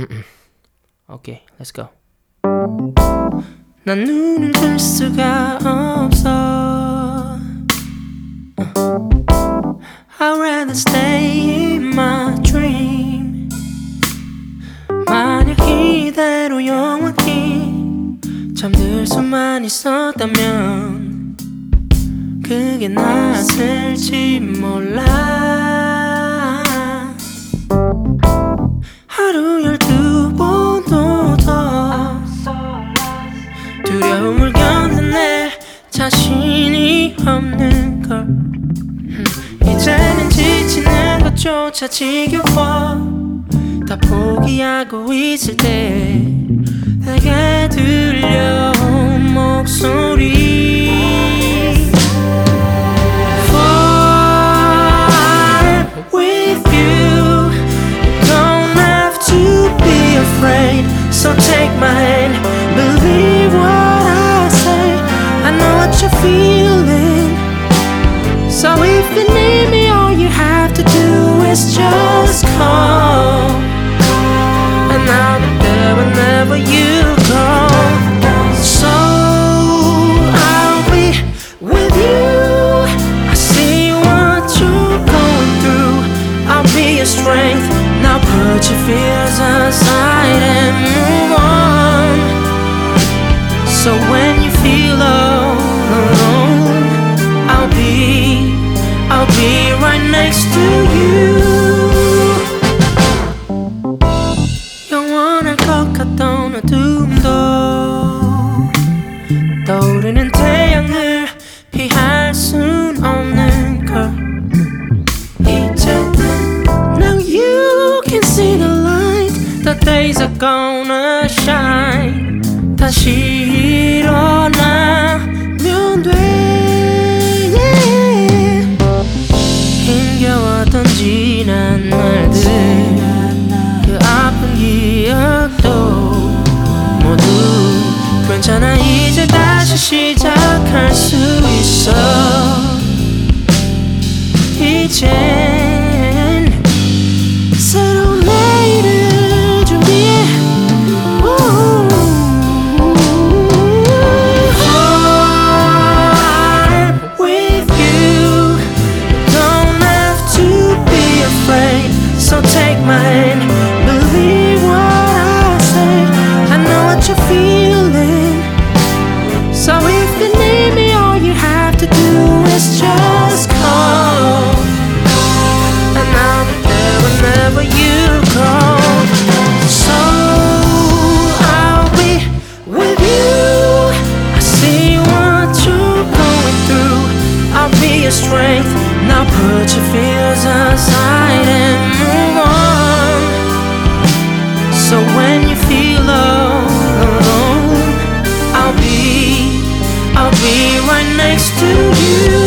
Okay, let's go. 난 눈을 들 수가 없어. I'd rather stay in my dream. 만약 이대로 영원히 잠들 수만 있었다면 그게 낫을지 몰라. 하루 12번도 더 두려움을 겪는 내 자신이 없는 걸. 이제는 지치는 것조차 지겨워. 다 포기하고 있을 때 내게 들려온 목소리. Far with you, you don't have to be afraid. So take my hand, believe what I say. I know what you're feeling. So if you need me, all you have to do is just call, and I'll be there whenever you go. So I'll be with you. I see what you're going through. I'll be your strength. Now put your fears aside and move on. So when you feel all alone, I'll be right next to you. 영원할 것 같던 어둠도 떠오르는 태양을 피할 순 없는 걸. 이제는 now you can see the light. The days are gonna shine. 다시 일어나면 돼. 힘겨웠던 지난 날들, 그 아픈 기억도 모두 괜찮아. 이제 다시 시작할 수 있어. 이젠 새로운 내일을 준비해. So take my hand, believe what I say. I know what you're feeling. So if you need me, all you have to do is just call, and I'll be there whenever you go. So I'll be with you. I see what you're going through. I'll be your strength. Now put your fears aside and move on. So when you feel all alone, I'll be right next to you.